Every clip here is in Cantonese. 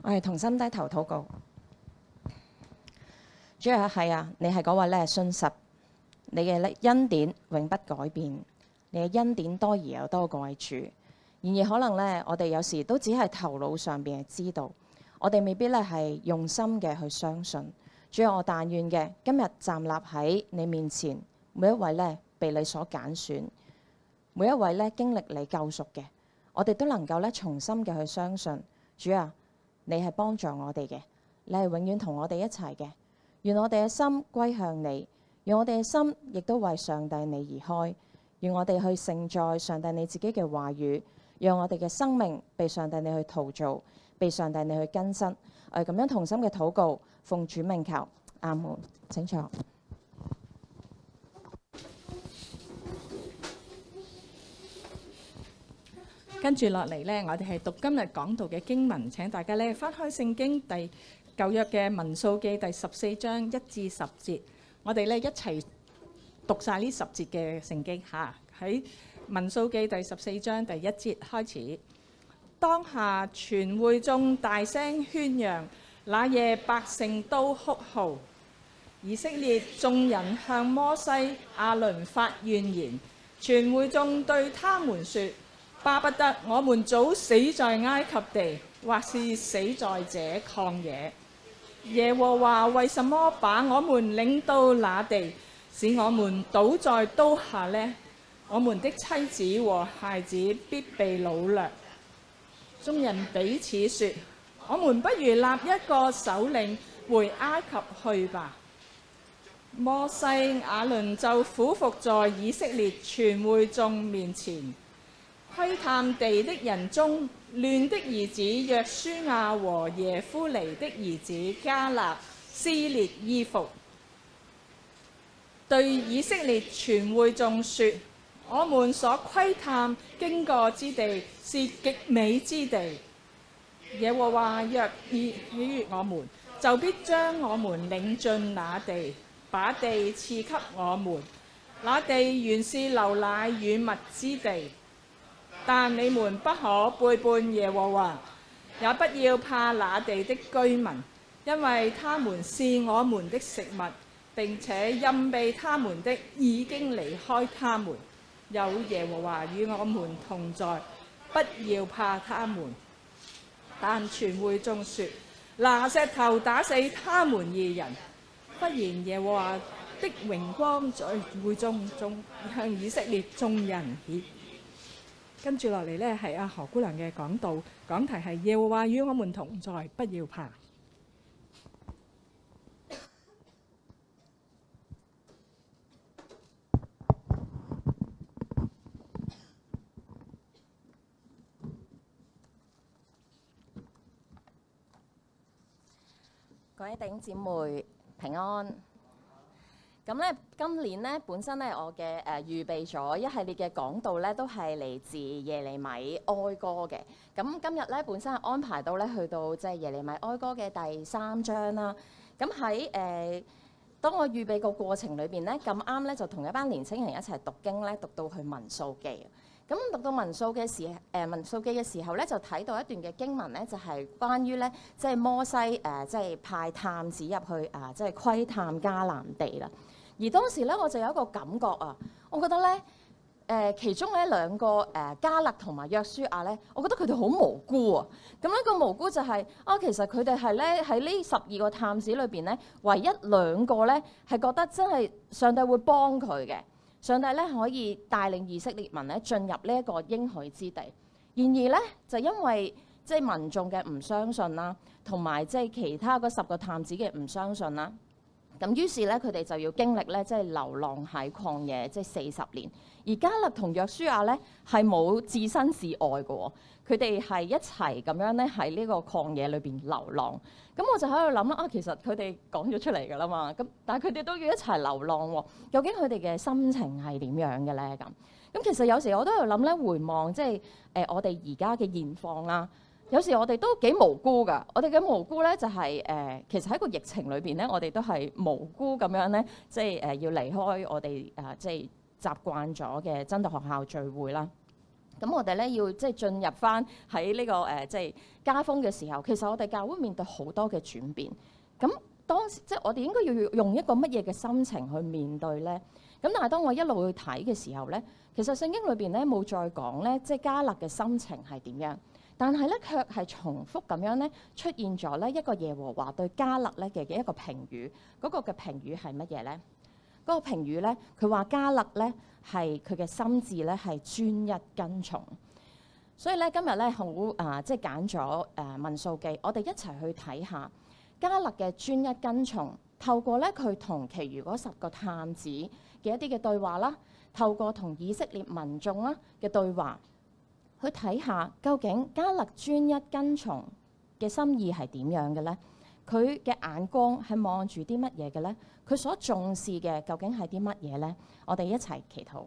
我哋同心低頭禱告。主啊，係啊，你係嗰位咧信實，你嘅恩典永不改變，你嘅恩典多而又多嗰位主。然而可能咧，我哋有時都只係頭腦上邊係知道，我哋未必咧係用心嘅去相信。主啊，我但願嘅今日站立喺你面前，每一位咧被你所揀選，每一位咧經歷你救贖嘅，我哋都能夠咧重新嘅去相信。主啊，你係幫助我哋嘅，你係永遠同我哋一齊嘅。願我哋嘅心歸向你，願我哋嘅心亦都為上帝你而開。願我哋去承載上帝你自己嘅話語，讓我哋嘅生命被上帝你去陶造，被上帝你去更新。我哋咁樣同心嘅禱告，奉主名求，阿門。請坐。 跟住落嚟呢，我哋係讀今日講道嘅經文。請大家呢翻開聖經舊約嘅民數記第14章1至10節，我哋呢一齊讀晒呢10節嘅聖經嚇。喺民數記第14章第1節開始，當下全會眾大聲喧嚷，那夜百姓都哭號。以色列眾人向摩西、亞倫發怨言，全會眾對他們說：巴不得我們早死在埃及地，或是死在這曠野。耶和華為什麼把我們領到那地，使我們倒在刀下呢？我們的妻子和孩子必被擄掠。眾人彼此說：我們不如立一個首領回埃及去吧。摩西、亞倫就俯伏在以色列全會眾面前。窺探地的人中，亂的兒子約書亞和耶夫尼的兒子迦勒撕裂衣服，對以色列全會眾說：我們所窺探經過之地是極美之地。耶和華若喜悅我們，就必將我們領進那地，把地賜給我們。那地原是流奶與蜜之地。但你們不可背叛耶和華，也不要怕那地的居民，因為他們是我們的食物，並且蔭庇他們的已經離開他們。有耶和華與我們同在，不要怕他們。但全會眾說：拿石頭打死他們二人。忽然耶和華的榮光在會眾中向以色列眾人顯。跟住落嚟呢，係阿何姑娘嘅講道，講題係耶和華與我們同在，不要怕。 各位弟兄姊妹平安。咁咧，今年咧本身咧，我嘅預備咗一系列嘅講道咧，都係嚟自耶利米哀歌嘅。咁今日咧本身係安排到咧去到即係耶利米哀歌嘅第3章啦。咁喺當我預備個過程裏邊咧，咁啱咧就同一班年青人一齊讀經咧，讀到去民數記。咁讀到民數記嘅時候咧，就睇到一段嘅經文咧，就係關於咧即係摩西即係派探子入去即係窺探迦南地啦。而當時咧，我就有一個感覺啊，我覺得咧其中咧兩個迦勒同埋約書亞咧，我覺得佢哋好無辜啊。咁呢個無辜就係其實佢哋係咧喺呢12個探子裏邊咧，唯一2個咧係覺得真係上帝會幫佢嘅。上帝咧可以帶領以色列民咧進入呢一個應許之地，然而咧就因為即係民眾嘅唔相信啦，同埋即係其他嗰10個探子嘅唔相信啦，咁於是咧佢哋就要經歷咧即係流浪喺曠野即係40年，而迦勒同約書亞咧係冇置身事外嘅喎，佢哋係一齊咁樣咧喺呢個曠野裏邊流浪。咁我就喺度諗啦，其實佢哋講咗出嚟㗎啦嘛，咁但係佢哋都要一齊流浪喎，究竟佢哋嘅心情係點樣嘅咧？咁其實有時我都喺度諗咧，回望即係我哋而家嘅現況啦，有時我哋都幾無辜㗎。我哋嘅無辜咧就係其實喺個疫情裏邊咧，我哋都係無辜咁樣咧，即係要離開我哋即係習慣咗嘅真道學校聚會啦。 咁我哋咧要即係進入翻喺呢個即係家風嘅時候，其實我哋教會面對好多嘅轉變。咁當時即係我哋應該要用一個乜嘢嘅心情去面對咧？咁但係當我一路去睇嘅時候咧，其實聖經裏邊咧冇再講咧，即係迦勒嘅心情係點樣，但係咧卻係重複咁樣咧出現咗咧一個耶和華對迦勒咧嘅一個評語。嗰個嘅評語係乜嘢咧？嗰個評語咧，佢話迦勒咧係佢嘅心志咧係專一跟從。所以咧今日咧好即係揀咗民數記，我哋一齊去睇下迦勒嘅專一跟從。透過咧佢同其餘嗰10個探子嘅一啲嘅對話啦，透過同以色列民眾啦嘅對話，去睇下究竟迦勒專一跟從嘅心意係點樣嘅咧？佢嘅眼光係望住啲乜嘢嘅咧？佢所重視嘅究竟係啲乜嘢咧？我哋一齊祈禱。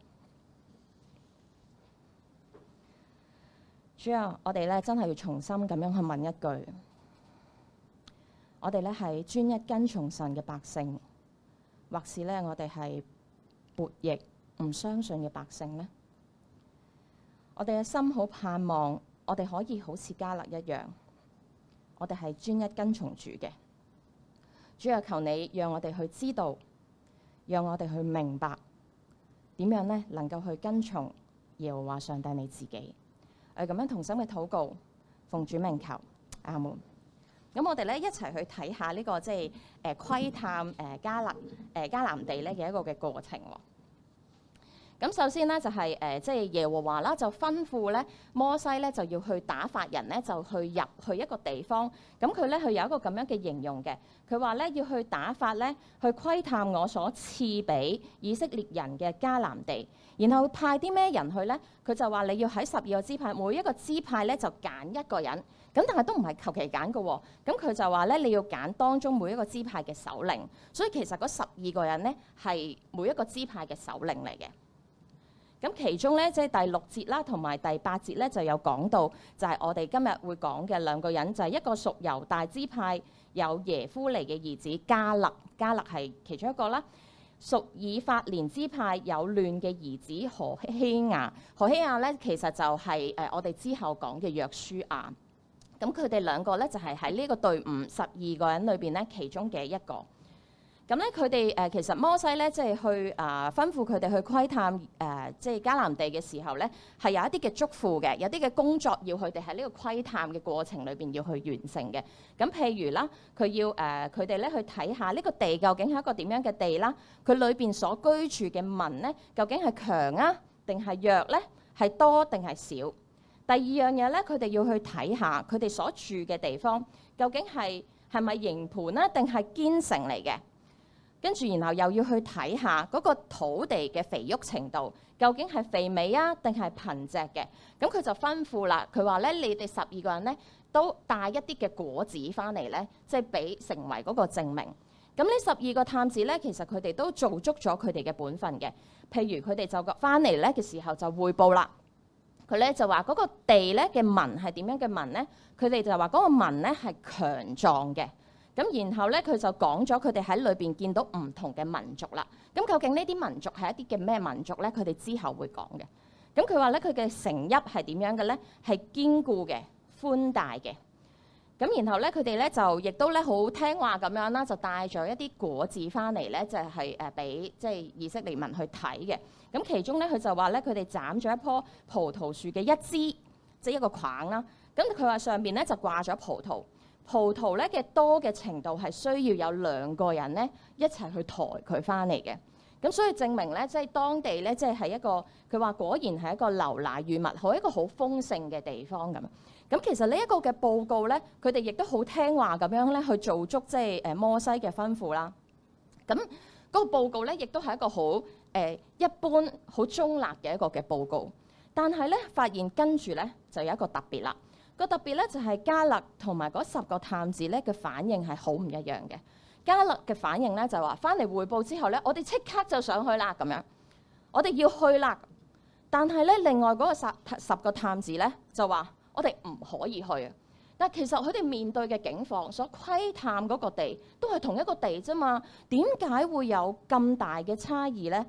主啊，我哋咧真係要重新咁樣去問一句。我哋咧係專一跟從神嘅百姓，或是咧我哋係悖逆唔相信嘅百姓呢？我哋嘅心好盼望，我哋可以好似迦勒一樣，我哋係專一跟從主嘅。主啊，求你讓我哋去知道，讓我哋去明白點樣咧能夠去跟從耶和華上帝你自己。我哋咁樣同心嘅禱告，奉主名求，阿門。咁我哋咧一齊去睇下呢個即係窺探迦南地咧嘅一個嘅過程喎。咁首先咧就係即係耶和華啦，就吩咐咧摩西咧就要去打發人咧就去入去一個地方。咁佢咧佢有一個咁樣嘅形容嘅，佢話咧要去打發咧去窺探我所賜俾以色列人嘅迦南地。然後派啲咩人去咧？佢就話你要喺12個支派，每一個支派咧就揀一個人。咁但係都唔係求其揀嘅喎。咁佢就話咧你要揀當中每一個支派嘅首領。所以其實嗰12個人咧係每一個支派嘅首領嚟嘅。咁其中咧，即係第6節啦，同埋第8節咧，就有講到，就係我哋今日會講嘅2個人，就係一個屬猶大支派有耶夫尼嘅兒子迦勒，迦勒係其中一個啦；屬以法蓮支派有嫩嘅兒子何希亞，何希亞咧其實就係我哋之後講嘅約書亞。咁佢哋2個咧就係喺呢個隊伍12個人裏邊咧其中嘅一個。咁咧，佢哋其實摩西咧，即係去吩咐佢哋去窺探即係迦南地嘅時候咧，係有一啲嘅囑咐嘅，有啲嘅工作要佢哋喺呢個窺探嘅過程裏邊要去完成嘅。咁譬如啦，佢要佢哋咧去睇下呢個地究竟係一個點樣嘅地啦，佢裏邊所居住嘅民咧，究竟係強啊定係弱咧，係多定係少？第二樣嘢咧，佢哋要去睇下佢哋所住嘅地方究竟係咪營盤啊，定係堅城嚟嘅？跟住，然後又要去睇下嗰個土地嘅肥沃程度，究竟係肥美啊，定係貧瘠嘅？咁佢就吩咐啦，佢話咧：你哋12個人咧都帶一啲嘅果子翻嚟咧，即係俾成為嗰個證明。咁呢12個探子咧，其實佢哋都做足咗佢哋嘅本分嘅。譬如佢哋就翻嚟咧嘅時候就彙報啦，佢咧就話嗰個地咧嘅民係點樣嘅民咧？佢哋就話嗰個民咧係強壯嘅。咁然後咧，佢就講咗佢哋喺裏邊見到唔同嘅民族啦。咁究竟呢啲民族係一啲嘅咩民族咧？佢哋之後會講嘅。咁佢話咧，佢嘅城邑係點樣嘅咧？係堅固嘅、寬大嘅。咁然後咧，佢哋咧就亦都咧好聽話咁樣啦，就帶咗一啲果子翻嚟咧，就係俾即係以色列民去睇嘅。咁其中咧，佢就話咧，佢哋斬咗一棵葡萄樹嘅一枝，即係一個框啦。咁佢話上邊咧就掛咗葡萄。葡萄咧嘅多嘅程度係需要有2個人咧一齊去抬佢翻嚟嘅。咁所以證明咧，即係當地咧，即係一個佢話果然係一個流奶與蜜，好一個好豐盛嘅地方咁。咁其實呢一個嘅報告咧，佢哋亦都好聽話咁樣咧去做足即係摩西嘅吩咐啦。咁嗰個報告咧，亦都係一個好一般、好中立嘅一個嘅報告。但係咧，發現跟住咧就有一個特別啦。個特別咧就係迦勒同埋嗰10個探子咧嘅反應係好唔一樣嘅。迦勒嘅反應咧就話翻嚟彙報之後咧，我哋即刻就上去啦咁樣，我哋要去啦。但係咧另外嗰個10個探子咧就話我哋唔可以去啊。但其實佢哋面對嘅境況，所窺探嗰個地都係同一個地啫嘛，點解會有咁大嘅差異咧？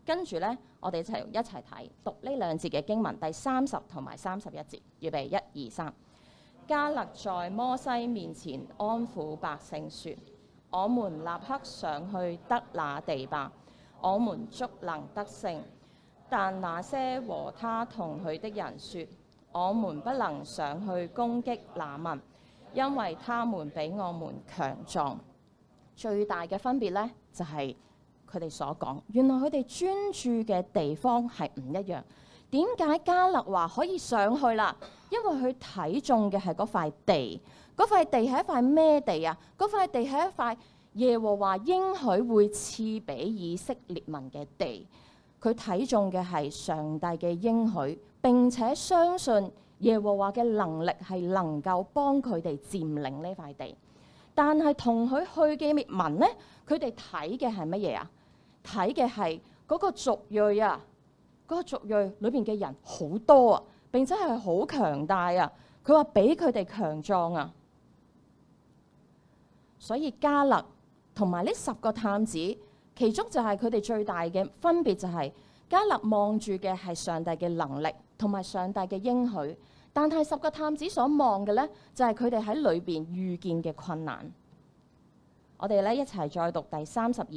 跟住咧，我哋一齊睇讀呢2節嘅經文，第30同埋31節。預備1、2、3。迦勒在摩西面前安撫百姓說：我們立刻上去得那地吧，我們足能得勝。但那些和他同去的人說：我們不能上去攻擊那民，因為他們比我們強壯。最大嘅分別呢，就係佢哋所講，原來佢哋專注嘅地方係唔一樣。點解迦勒話可以上去啦？因為佢睇中嘅係嗰塊地。嗰塊地係一塊咩地啊？嗰塊地係一塊耶和華應許會賜俾以色列民嘅地。佢睇中嘅係上帝嘅應許，並且相信耶和華嘅能力係能夠幫佢哋佔領呢塊地。但係同佢去嘅民呢，佢哋睇嘅係乜嘢啊？睇嘅係嗰個族裔啊，嗰個族裔裏邊嘅人好多啊，並且係好強大啊。佢話比佢哋強壯啊。所以迦勒同埋呢10個探子，其中就係佢哋最大嘅分別就係迦勒望住嘅係上帝嘅能力同埋上帝嘅應許，但係10個探子所望嘅呢，就係佢哋喺裏邊遇見嘅困難。我哋咧一齊再讀第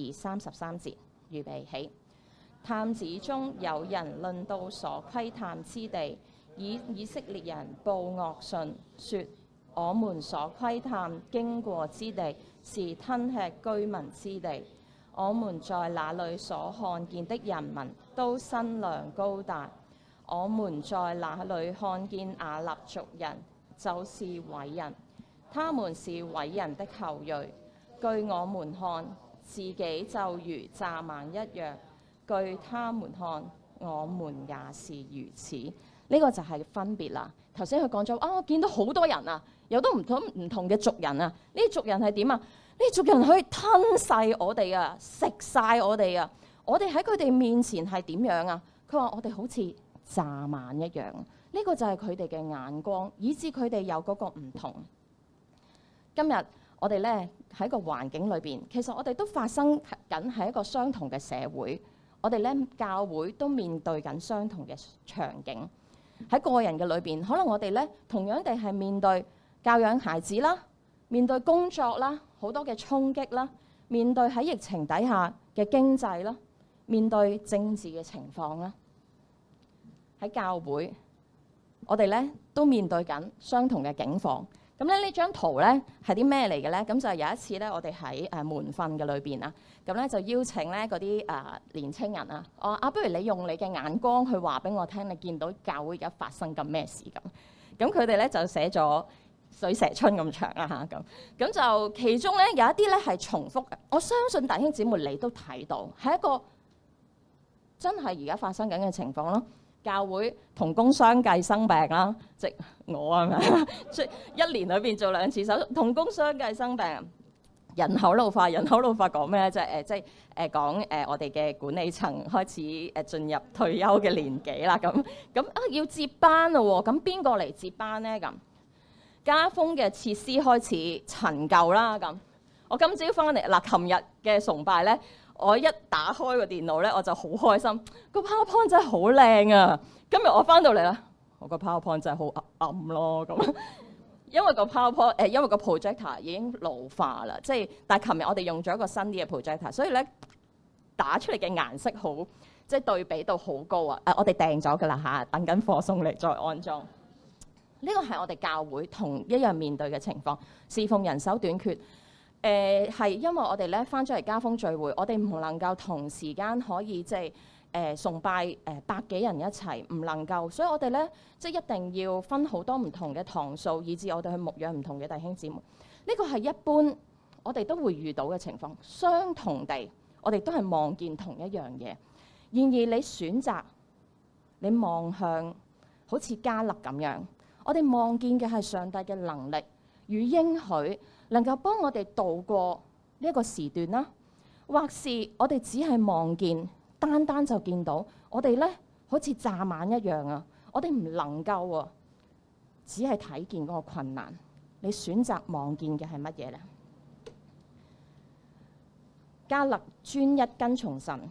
32、33節，預備起。探子中有人論到所窺探之地，以色列人報惡訊，說：我們所窺探經過之地是吞吃居民之地。我們在那裏所看見的人民都身量高大。我們在那裏看見亞納族人，就是偉人，他們是偉人的後裔。據我們看，自己就如蚱蜢一樣；據他們看，我們也是如此。呢個就係分別啦。頭先佢講咗我見到好多人啊，有都唔同嘅族人啊。呢啲族人係點啊？呢啲族人可以吞噬我哋啊，食晒我哋啊。我哋喺佢哋面前係點樣啊？佢話我哋好似蚱蜢一樣。呢個就係佢哋嘅眼光，以致佢哋有嗰個唔同。今日我哋咧喺個環境裏邊，其實我哋都發生緊係一個相同嘅社會。我哋咧教會都面對緊相同嘅場景。喺個人嘅裏邊，可能我哋咧同樣地係面對教養孩子啦，面對工作啦，好多嘅衝擊啦，面對喺疫情底下嘅經濟啦，面對政治嘅情況啦。喺教會，我哋咧都面對緊相同嘅境況。咁咧呢張圖咧係啲咩嚟嘅咧？咁就有一次咧，我哋喺門訓嘅裏邊啊，咁咧就邀請咧嗰啲年青人啊，不如你用你嘅眼光去話俾我聽，你見到教會而家發生緊咩事咁？咁佢哋咧就寫咗水蛇春咁長啦嚇咁就其中咧有一啲咧係重複嘅。我相信弟兄姊妹你都睇到，係一個真係而家發生緊嘅情況咯。教會同工相繼生病啦，即我係咪？即1年裏邊做2次手術，同工相繼生病。人口老化，人口老化講咩咧？即係講我哋嘅管理層開始進入退休嘅年紀啦。咁要接班咯喎，咁邊個嚟接班咧？咁家風嘅設施開始陳舊啦。咁我今朝翻嚟嗱，琴日嘅崇拜咧。我一打開個電腦咧，我就好開心。個 PowerPoint 真係好靚啊！今日我翻到嚟啦，我個 PowerPoint 真係好暗咯咁。因為個 PowerPoint 因為個 projector 已經老化啦，但係琴日我哋用咗一個新啲嘅 projector，所以咧打出嚟嘅顏色好對比度好高啊！我哋訂咗㗎啦嚇，等緊貨送嚟再安裝。呢個係我哋教會同一樣面對嘅情況，侍奉人手短缺。係因為我哋咧翻咗嚟家風聚會，我哋唔能夠同時間可以崇拜100幾人一齊，唔能夠，所以我哋咧一定要分好多唔同嘅堂數，以至我哋去牧養唔同嘅弟兄姊妹。呢個係一般我哋都會遇到嘅情況。相同地，我哋都係望見同一樣嘢。然而你選擇你望向好似迦勒咁樣，我哋望見嘅係上帝嘅能力與應許。能夠幫我哋渡過呢一個時段啦，或是我哋只係望見，單單就見到我哋咧好似蚱蜢一樣啊！我哋唔能夠啊，只係睇見嗰個困難。你選擇望見嘅係乜嘢咧？迦勒專一跟從神，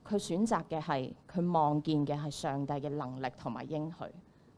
佢選擇嘅係佢望見嘅係上帝嘅能力同埋應許。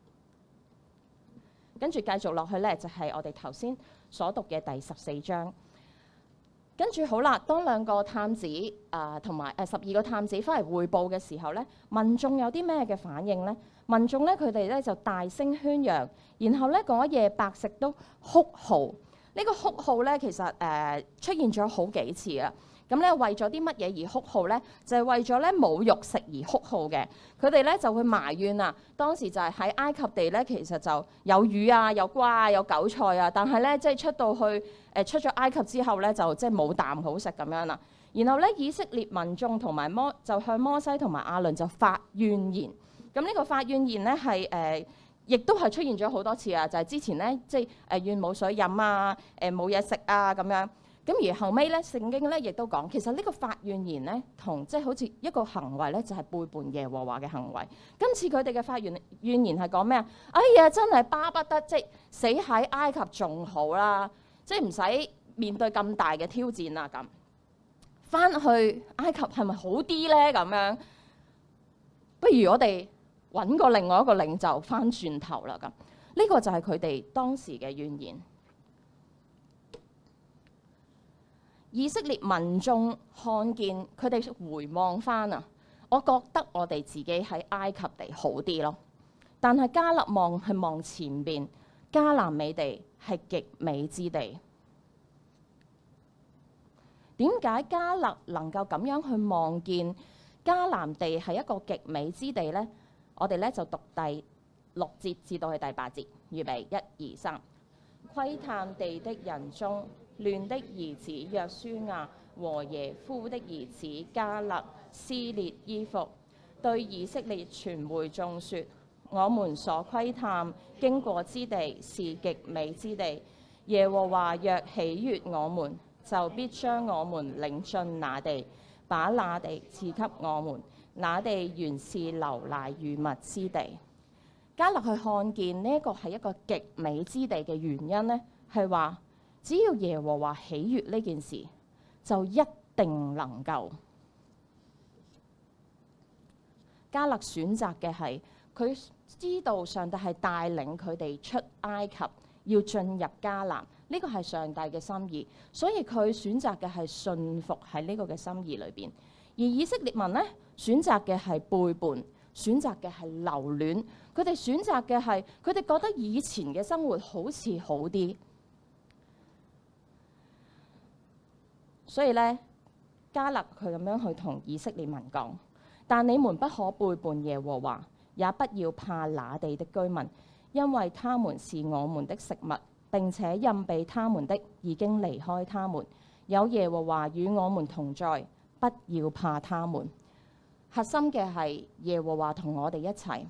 跟住繼續落去咧，就係我哋頭先所讀嘅第14章。跟住好啦，當兩個探子同埋12個探子翻嚟匯報嘅時候咧，民眾有啲咩嘅反應咧？民眾咧佢哋咧就大聲宣揚，然後咧嗰夜百姓都哭號。呢個哭號咧其實出現咗好幾次啊。咁咧為咗啲乜嘢而哭號咧？就係為咗咧冇肉食而哭號嘅。佢哋咧就會埋怨啊，當時就係喺埃及地咧，其實就有魚啊、有瓜啊、有韭菜啊，但係咧即係出到去出咗埃及之後咧，就即係冇啖好食咁樣啦。然後咧以色列民眾同埋就向摩西同埋亞倫就發怨言。咁呢個發怨言咧係亦都係出現咗好多次啊！就係之前咧即係怨冇水飲啊、冇嘢食啊咁樣。咁而後尾咧，聖經咧亦都講，其實呢個發怨言咧，同即係好似一個行為咧，就係背叛耶和華嘅行為。今次佢哋嘅發怨言係講咩啊？哎呀，真係巴不得即係死喺埃及仲好啦，即係唔使面對咁大嘅挑戰啊！咁翻去埃及係咪好啲咧？咁樣不如我哋揾個另外一個領袖翻轉頭啦！咁呢個就係佢哋當時嘅怨言。以色列民眾看見佢哋回望翻啊，我覺得我哋自己喺埃及地好啲咯。但係迦勒係望前邊，迦南美地係極美之地。點解迦勒能夠咁樣去望見迦南地係一個極美之地呢？我哋咧就讀第6節至到去第8節，預備1、2、3。窺探地的人中，亂的兒子約書亞和耶夫的兒子迦勒撕裂衣服，對以色列全會眾說：我們所窺探經過之地是極美之地。耶和華若喜悅我們，就必將我們領進那地，把那地賜給我們。那地原是流奶與蜜之地。迦勒去看見呢個係一個極美之地嘅原因呢，係話只要耶和華喜悅呢件事，就一定能夠。迦勒選擇嘅係佢知道上帝係帶領佢哋出埃及，要進入迦南，呢個係上帝嘅心意，所以佢選擇嘅係信服喺呢個嘅心意裏邊。而以色列民呢，選擇嘅係背叛，選擇嘅係留戀，佢哋選擇嘅係佢哋覺得以前嘅生活好似好啲。所以咧，迦勒佢咁樣去同以色列民講：但你們不可背叛耶和華，也不要怕那地的居民，因為他們是我們的食物，並且蔭庇他們的已經離開他們。有耶和華與我們同在，不要怕他們。核心嘅係耶和華同我哋一齊。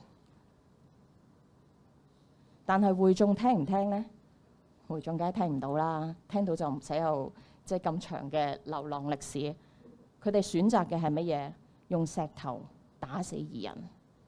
但係會眾聽唔聽呢？會眾梗係聽唔到啦，聽到就唔使有即係咁長嘅流浪歷史。佢哋選擇嘅係乜嘢？用石頭打死義人。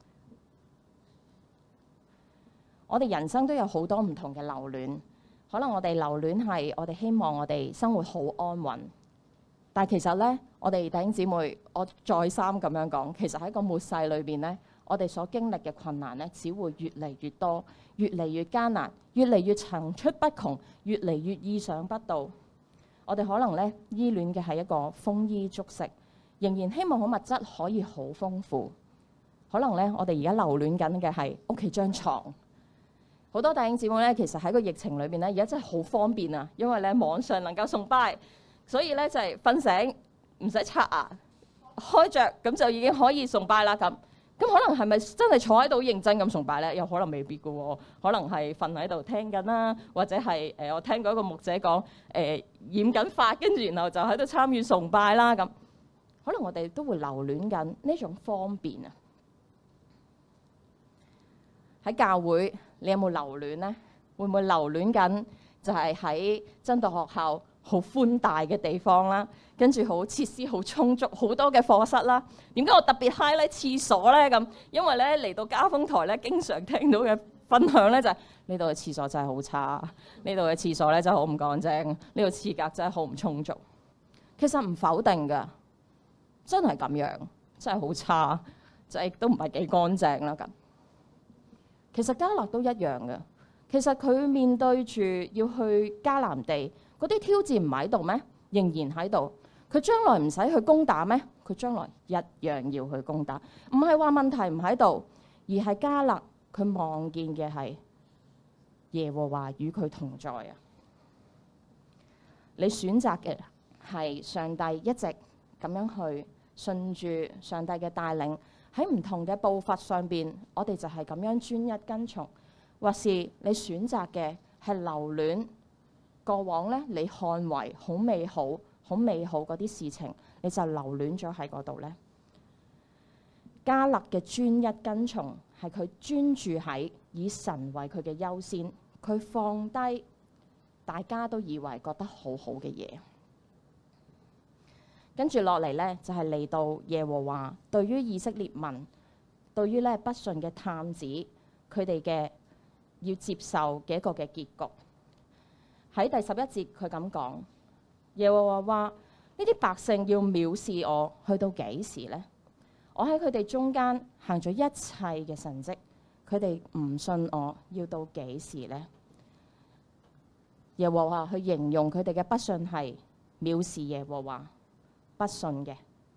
我哋人生都有好多唔同嘅留戀，可能我哋留戀係我哋希望我哋生活好安穩。但係其實咧，我哋弟兄姊妹，我再三咁樣講，其實喺個末世裏邊咧，我哋所經歷嘅困難咧，只會越嚟越多，越嚟越艱難，越嚟越層出不窮，越嚟越意想不到。我哋可能咧依戀嘅係一個豐衣足食，仍然希望好物質可以好豐富。可能咧，我哋而家留戀緊嘅係屋企張床。好多弟兄姊妹咧，其實喺個疫情裏邊咧，而家真係好方便啊，因為咧網上能夠崇拜。所以咧就係瞓醒唔使刷牙，開着咁就已經可以崇拜啦。咁可能係咪真係坐喺度認真咁崇拜咧？又可能未必㗎喎，可能係瞓喺度聽緊啦，或者係我聽過一個牧者講染緊髮，跟住然後就喺度參與崇拜啦。咁可能我哋都會留戀緊呢種方便啊。喺教會你有冇留戀呢？會唔會留戀緊就係喺真道學校好寬大嘅地方啦，跟住好設施好充足，好多嘅課室啦。點解我特別 highlight 廁所咧？咁因為咧嚟到家風台咧，經常聽到嘅分享咧就係呢度嘅廁所真係好差，呢度嘅廁所咧真係好唔乾淨，呢度廁格真係好唔充足。其實唔否定㗎，真係咁樣， 真係好差，就亦都唔係幾乾淨啦咁。其實迦勒都一樣嘅，其實佢面對住要去迦南地嗰啲挑戰唔喺度咩？仍然喺度。佢將來唔使去攻打咩？佢將來一樣要去攻打。唔係話問題唔喺度，而係迦勒佢望見嘅係耶和華與佢同在啊！你選擇嘅係上帝一直咁樣去順住上帝嘅帶領，喺唔同嘅步伐上邊，我哋就係咁樣專一跟從；或是你選擇嘅係留戀過往咧，你看為好美好、好美好嗰啲事情，你就留戀咗喺嗰度咧。迦勒嘅專一跟從係佢專注喺以神為佢嘅優先，佢放低大家都以為覺得好好嘅嘢。跟住落嚟咧，就係嚟到耶和華對於以色列民，對於咧不信嘅探子，佢哋嘅要接受嘅一個嘅結局。喺第11節佢咁講，耶和華話：呢啲百姓要藐視我，去到幾時呢？我喺佢哋中間行咗一切嘅神蹟，佢哋唔信我，要到幾時呢？耶和華去形容佢哋嘅不信係藐視耶和華。不信嘅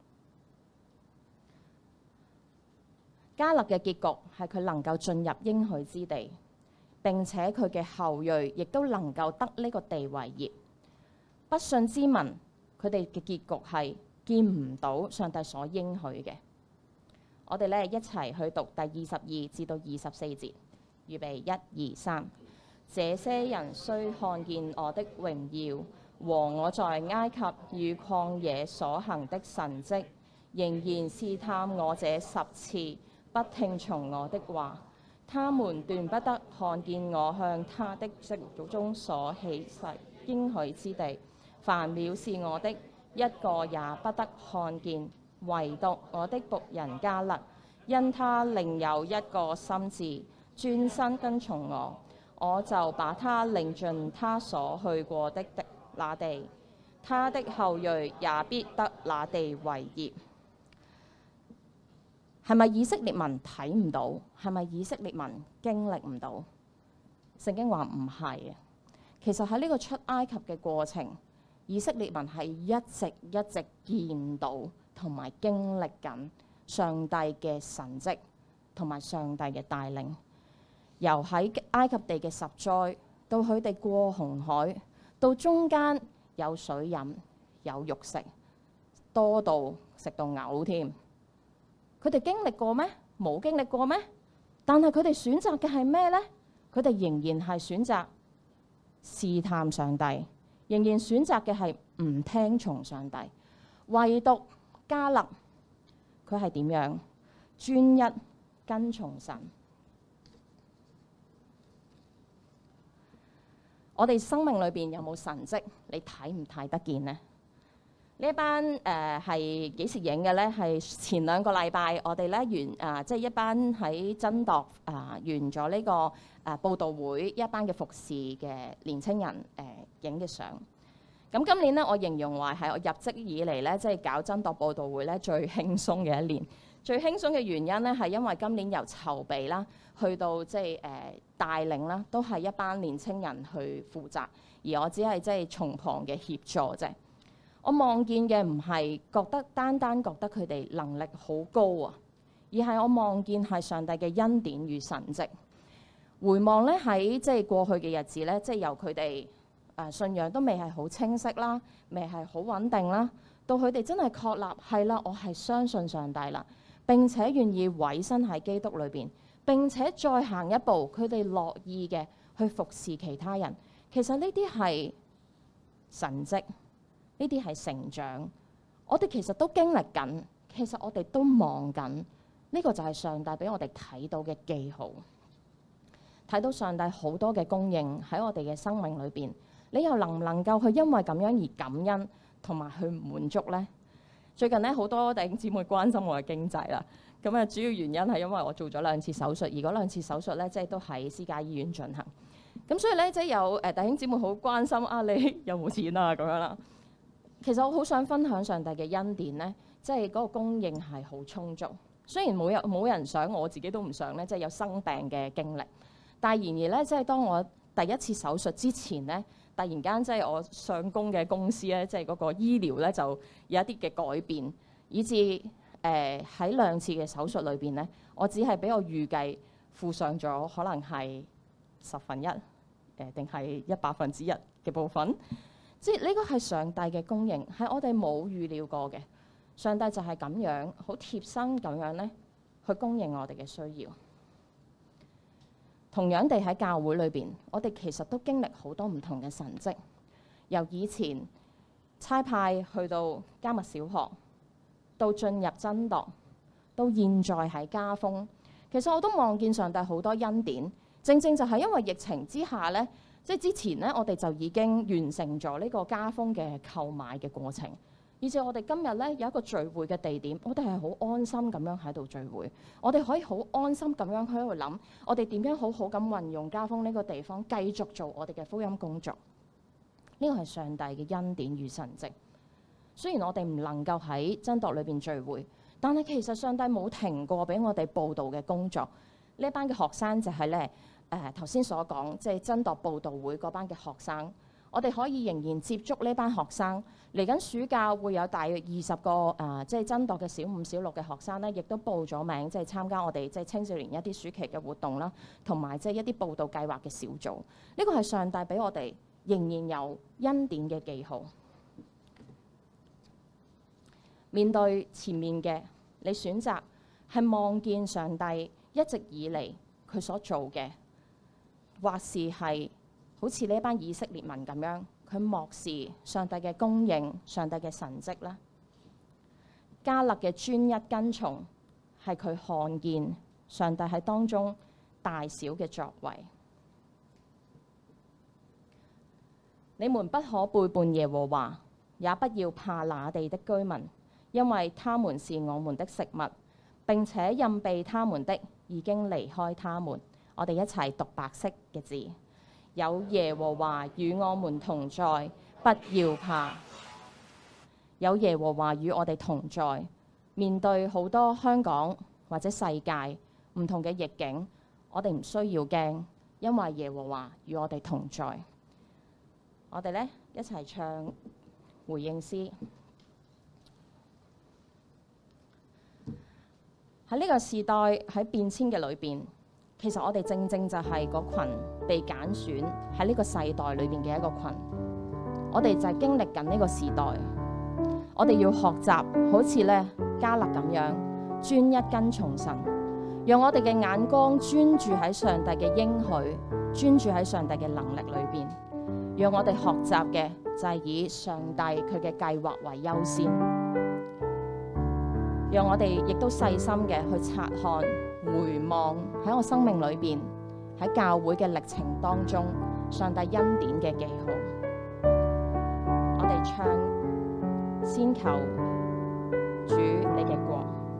迦勒嘅結局係佢能夠進入應許之地，並且佢嘅後裔亦都能夠得呢個地為業。不信之民，佢哋嘅結局係見唔到上帝所應許嘅。我哋咧一齊去讀第22至到24節，預備1、2、3。這些人雖看見我的榮耀和我在埃及與曠野所行的神蹟，仍然試探我這10次，不聽從我的話。他們斷不得看見我向他的祖宗所起誓應許之地。凡藐視我的，一個也不得看見，唯獨我的僕人迦勒，因他另有一個心志，專心跟從我，我就把他領進他所去過的那地，他的後裔也必得那地為業。係咪以色列民睇唔到？係咪以色列民經歷唔到？聖經話唔係嘅。其實喺呢個出埃及嘅過程，以色列民係一直見到同埋經歷緊上帝嘅神蹟同埋上帝嘅帶領。由喺埃及地嘅10災，到佢哋過紅海，到中間有水飲，有肉食，多到食到嘔添。佢哋經歷過咩？冇經歷過咩？但係佢哋選擇嘅係咩呢？佢哋仍然係選擇試探上帝，仍然選擇嘅係唔聽從上帝。唯獨迦勒，佢係點樣？專一跟從神。我哋生命裏邊有冇神蹟？你睇唔睇得見呢？呢一班係幾時影嘅呢？係前2個禮拜，我哋咧完即係一班喺真度完咗呢個佈道會，一班嘅服侍嘅年青人影嘅相。咁今年咧，我形容為係我入職以嚟咧，即係搞真度佈道會咧最輕鬆嘅一年。最輕鬆嘅原因咧，係因為今年由籌備啦，去到即係帶領啦，都係一班年青人去負責，而我只係即係從旁嘅協助啫。我望見嘅唔係單單覺得佢哋能力好高啊，而係我望見係上帝嘅恩典與神蹟。回望咧喺即係過去嘅日子咧，即係由佢哋信仰都未係好清晰啦，未係好穩定啦，到佢哋真係確立係啦，我係相信上帝啦，並且願意委身喺基督裏邊，並且再行一步，佢哋樂意嘅去服侍其他人。其實呢啲係神蹟。呢啲係成長，我哋其實都經歷緊，其實我哋都望緊，呢個就係上帝俾我哋睇到嘅記號，睇到上帝好多嘅供應喺我哋嘅生命裏邊，你又能唔能夠去因為咁樣而感恩同埋去滿足呢？最近咧好多弟兄姊妹關心我嘅經濟啦，咁啊主要原因係因為我做咗2次手術，而嗰2次手術咧即係都喺私家醫院進行，咁所以咧即係有弟兄姊妹好關心你有冇錢啊咁樣啦。其實我好想分享上帝嘅恩典咧， 即係嗰個供應係好充足。雖然冇人想，我自己都唔想咧，即係有生病嘅經歷。但係然而咧，即係當我第一次手術之前咧，突然間即係我上工嘅公司咧，即係嗰個醫療咧就有一啲嘅改變，以至喺2次嘅手術裏邊咧，我只係俾我預計付上咗可能係1/10定係100%嘅部分。即係呢個係上帝嘅供應，係我哋冇預料過嘅。上帝就係咁樣好貼身咁樣咧，去供應我哋嘅需要。同樣地喺教會裏邊，我哋其實都經歷好多唔同嘅神蹟，由以前差派去到迦密小學，到進入真鐸，到現在喺家風，其實我都望見上帝好多恩典。正正就係因為疫情之下咧，即係之前咧，我哋就已經完成咗呢個家風嘅購買嘅過程。以至我哋今日咧有一個聚會嘅地點，我哋係好安心咁樣喺度聚會，我哋可以好安心咁樣喺度諗，我哋點樣好好咁運用家風呢個地方，繼續做我哋嘅福音工作。呢個係上帝嘅恩典與神蹟。雖然我哋唔能夠喺真鐸裏邊聚會，但係其實上帝冇停過俾我哋佈道嘅工作。呢班嘅學生就係咧頭先所講，即係真鐸佈道會嗰班嘅學生。我哋可以仍然接觸呢班學生，嚟緊暑假會有大約20個即係真鐸嘅小5、小6嘅學生咧，亦都報咗名，即係參加我哋即係青少年一啲暑期嘅活動啦，同埋即係一啲佈道計劃嘅小組。呢個係上帝俾我哋仍然有恩典嘅記號。面對前面嘅，你選擇係望見上帝一直以嚟佢所做嘅，或是係好似呢班以色列民咁樣，佢漠視上帝嘅供應、上帝嘅神蹟啦。迦勒嘅專一跟從係佢看見上帝喺當中大小嘅作為。你們不可背叛耶和華，也不要怕那地的居民，因為他們是我們的食物，並且蔭庇他們的已經離開他們。我哋一齊讀白色嘅字。有耶和華與我們同在，不要怕。有耶和華與我哋同在，面對好多香港或者世界唔同嘅逆境，我哋唔需要驚，因為耶和華與我哋同在。我哋咧一齊唱回應詩。喺呢個時代喺變遷嘅裏邊，其實我哋正正就係嗰群被揀選喺呢個世代裏邊嘅一個群。我哋就係經歷緊呢個時代，我哋要學習好似咧迦勒咁樣專一跟從神，讓我哋嘅眼光專注喺上帝嘅應許，專注喺上帝嘅能力裏邊，讓我哋學習嘅就係以上帝佢嘅計劃為優先，讓我哋亦都細心嘅去察看、回望喺我生命裏邊喺教會嘅歷程當中，上帝恩典嘅記號。我哋唱先求主你嘅國。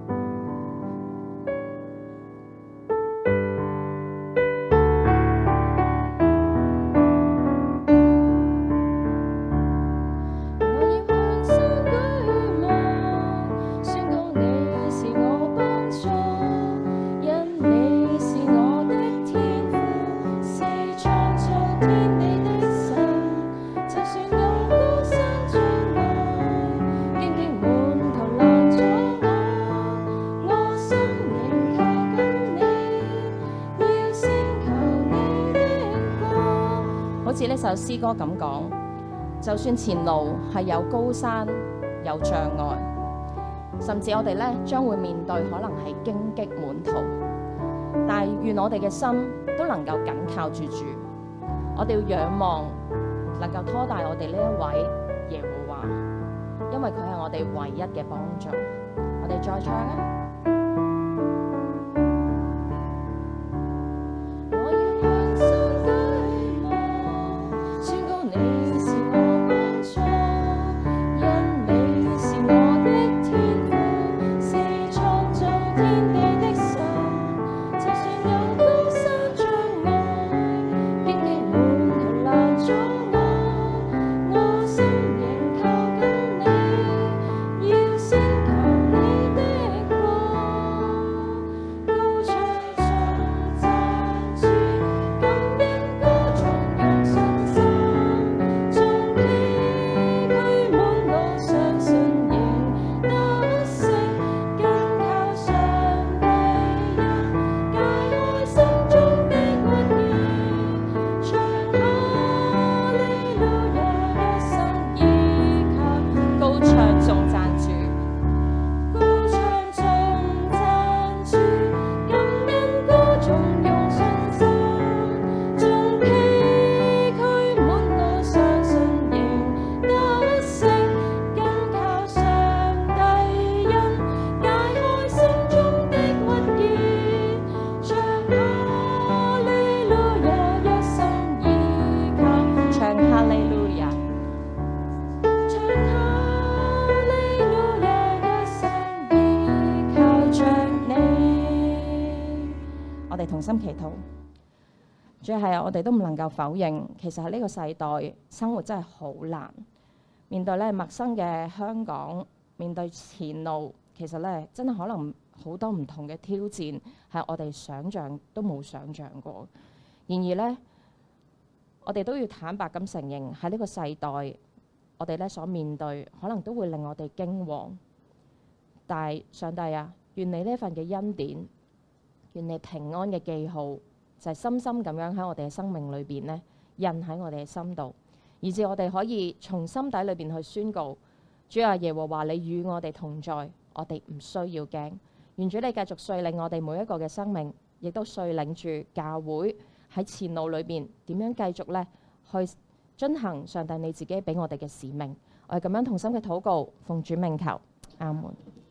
好似呢首詩歌咁講，就算前路係有高山有障礙，甚至我哋咧將會面對可能係荊棘滿途，但係願我哋嘅心都能夠緊靠住主，我哋要仰望能夠拖帶我哋呢一位耶和華，因為佢係我哋唯一嘅幫助。我哋再唱啊！ 呢同心祈禱。主係我哋都唔能夠否認，其實喺呢個世代生活真係好難。面對咧陌生嘅香港，面對前路，其實咧真係可能好多唔同嘅挑戰，係我哋想像都冇想像過。然而咧，我哋都要坦白咁承認，喺呢個世代，我哋咧所面對可能都會令我哋驚惶。但係上帝啊，願你呢份嘅恩典，願你平安嘅記號，就係深深咁樣喺我哋嘅生命裏邊咧，印喺我哋嘅心度，以至我哋可以從心底裏邊去宣告：主啊，耶和華你與我哋同在，我哋唔需要驚。願主你繼續率領我哋每一個嘅生命，亦都率領住教會喺前路裏邊點樣繼續咧去遵行上帝你自己俾我哋嘅使命。我哋咁樣同心嘅禱告，奉主名求，阿門。